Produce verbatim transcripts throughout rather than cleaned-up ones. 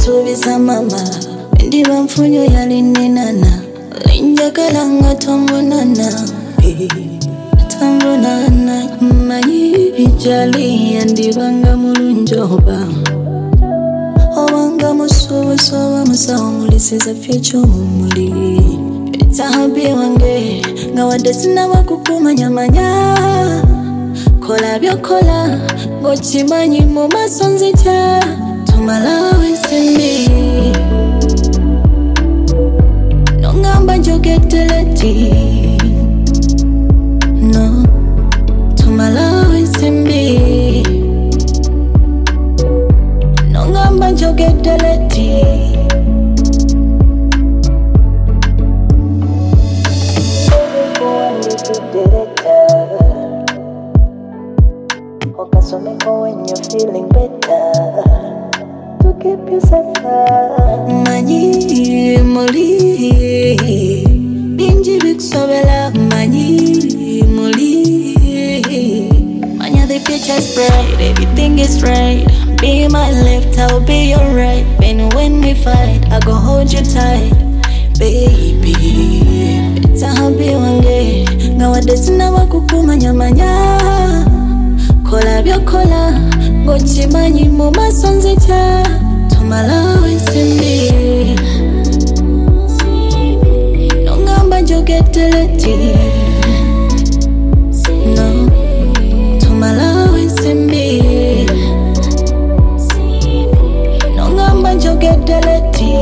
Suvisa mama Ndi bamfunyo yali ninana Linjakala nga tombonana Tombonana Manyi jali Yandibanga mulunjoba Obanga musubu soba musawo mulisiza fyecho mumuli Tahabi wange Nga wadesina wakukumanya manya Kola byo kola Gochimanyi mu maso nzija Tumalawe sembi Nongamba njogeteleti No Tumalawe sembi Nongamba njogeteleti Okasomeko when you're feeling better To keep yourself up Manyi moli Binji biksobela Manyi moli Manya the future's bright Everything is right Be my left, I'll be your right And when we fight, I go hold you tight Baby Tahabi wange Nga wadesina wakukumanya manya Kola byo kola Gochimanyi mu maso nzija Tumalawe sembi Nongamba njogeteleti No Tumalawe sembi Nongamba njogeteleti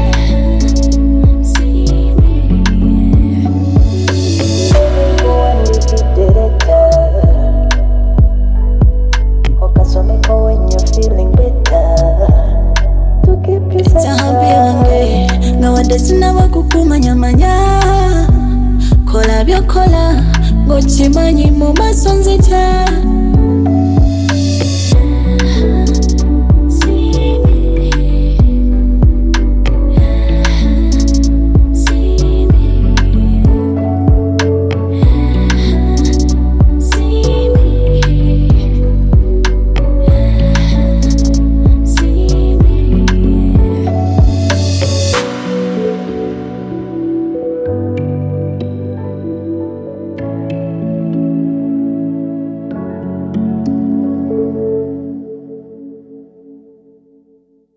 When you're feeling better To keep yourself Tahabi wange Nga wadesina wakukumanya manya Kola byo kola Gochimanyi mu maso nzija